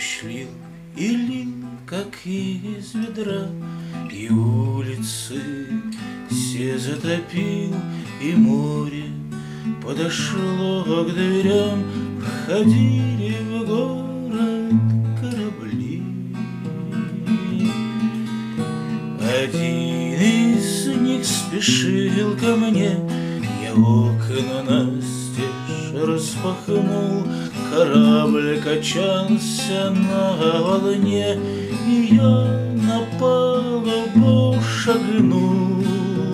Дождь лил и лил, как из ведра, и улицы все затопил, и море подошло к дверям, входили в город корабли. Один из них спешил ко мне, я окна настежь распахнул, корабль качался на волне, и я на палубу шагнул.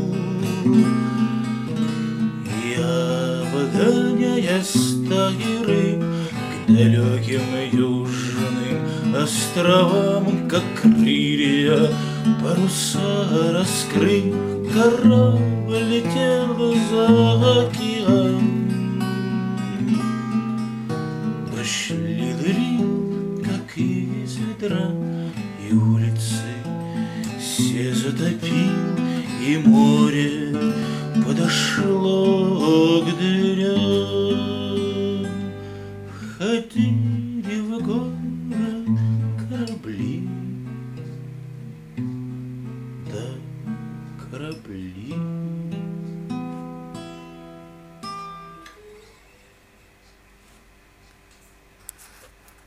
Я, обгоняя стаи рыб к далеким южным островам, как крылья паруса раскрыв, корабль летел за океан. Дождь лил и лил, как из ведра, и улицы все затопил, и море подошло к дверям. Входили в город корабли, да, корабли.